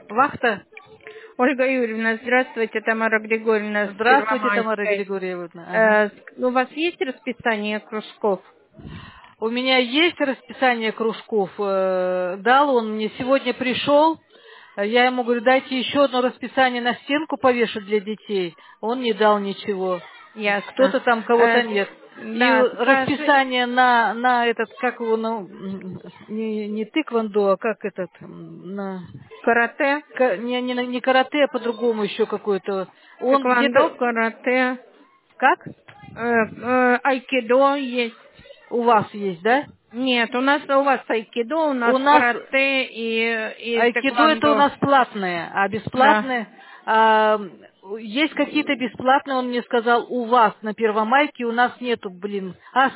Вахта? Ольга Юрьевна, здравствуйте, Тамара Григорьевна с Здравствуйте, Тамара Первомайской. Григорьевна. Ага. У вас есть расписание кружков? У меня есть расписание кружков. Дал он мне, сегодня пришел. Я ему говорю, дайте еще одно расписание на стенку повешать для детей. Он не дал ничего. Ясно. Кто-то там, кого-то нет. И Да, скажи, расписание на этот, как его, ну, не тыквондо, а как этот, на... карате, Не карате, а по-другому еще какой-то. Он тэквондо, где-то... карате, Как? айкидо есть. У вас есть, да? Нет, у вас айкидо, у нас У нас карате и айкидо это у тэквондо. нас платное, а Да. бесплатное... есть какие-то бесплатные, он мне сказал, у вас на Первомайке, у нас нету, блин.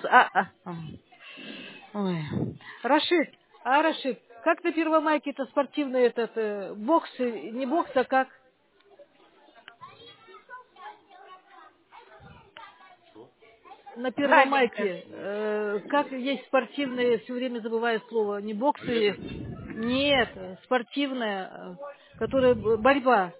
Ой. Рашид, как на Первомайке это спортивный этот бокс, не бокс, а как? На Правильно. Первомайке, как есть спортивные, все время забываю слово, не боксы, нет, спортивная, которая борьба.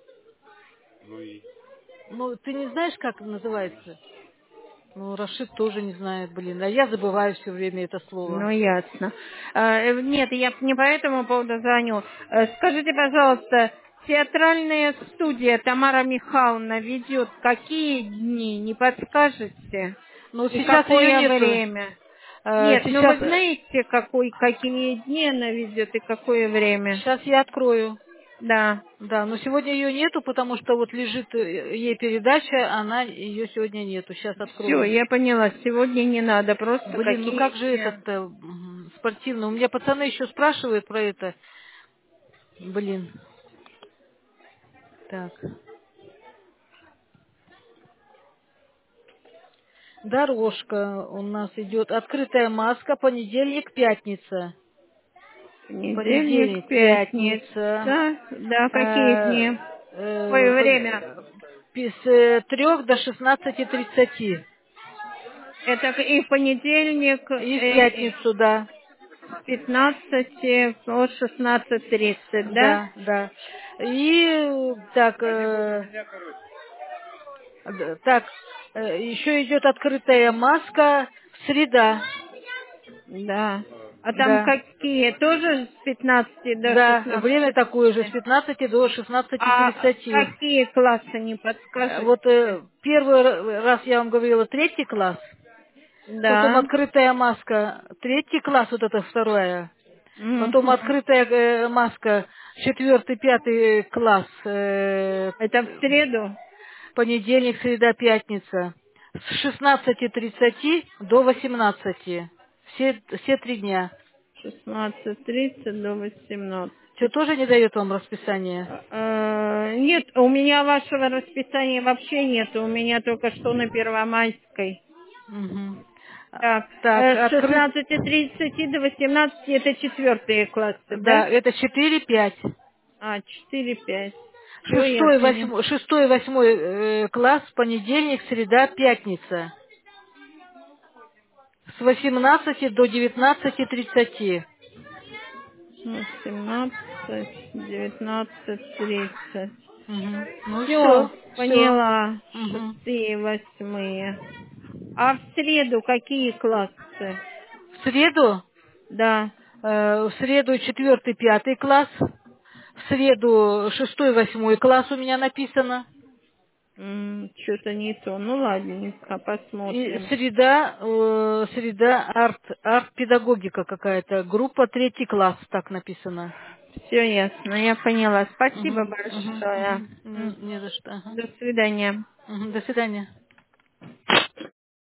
Ну, ты не знаешь, как называется? Ну, Рашид тоже не знает, блин, а я забываю все время это Ну, слово. ясно. Нет, я не по этому поводу звоню. Скажите, пожалуйста, театральная студия Тамара Михайловна ведет какие дни? Не подскажете? Ну, И сейчас ее какое нету. время? Нет, ну вы Сейчас, знаете, какие дни она ведет и какое время? сейчас я открою. Да. Да, но сегодня ее нету, потому что вот лежит ей передача, она ее сегодня нету. Сейчас Все, открою. я поняла. Сегодня не надо, просто Блин, ну как какие же дни? этот спортивный? У меня пацаны еще спрашивают про это. Блин. Так. Дорожка у нас идет. Открытая маска, понедельник, пятница. Понедельник, Понедельник, пятница. пятница. Да, какие Э, дни? Какое время? С 3 до 16:30. Это и в понедельник И в пятницу, да. с 15 по 16:30, да? Да, да. И так, так, еще идет открытая маска, среда, Да. А там да. какие? Тоже с 15 до Да, время такое же, с 16:30? 15 до А 16:30. какие классы, не подскажете? Вот первый раз я вам говорила, третий класс, потом Да. открытая маска, третий класс, вот это вторая, потом Мгм. открытая маска, четвертый, пятый класс, Это в среду? понедельник, среда, пятница, с 16:30 до 18. Все 3 дня. 16:30 до 18. Что, тоже не дает вам расписание? Нет, у меня вашего расписания вообще нет. У меня только что на Первомайской. Мгм. Так, Так, с 16:30 до 18 это четвертые классы, да? да, это 4-5. 4-5. Все, я поняла. Шестой, восьмой класс, понедельник, среда, пятница. С 18 до 19:30. 18, 19:30. Мгм. Ну Все, все. поняла. Мгм. Шестые, восьмые. А в среду какие классы? В Да. среду четвертый, пятый класс. В среду шестой, восьмой класс у меня написано. Что-то не то. Ну, ладненько, И посмотрим. среда арт-педагогика какая-то. Группа третий класс, так написано. Все ясно, я поняла. Спасибо Мгм, мгм, большое. мгм. Не за что. Ага. До свидания. Мгм, до свидания.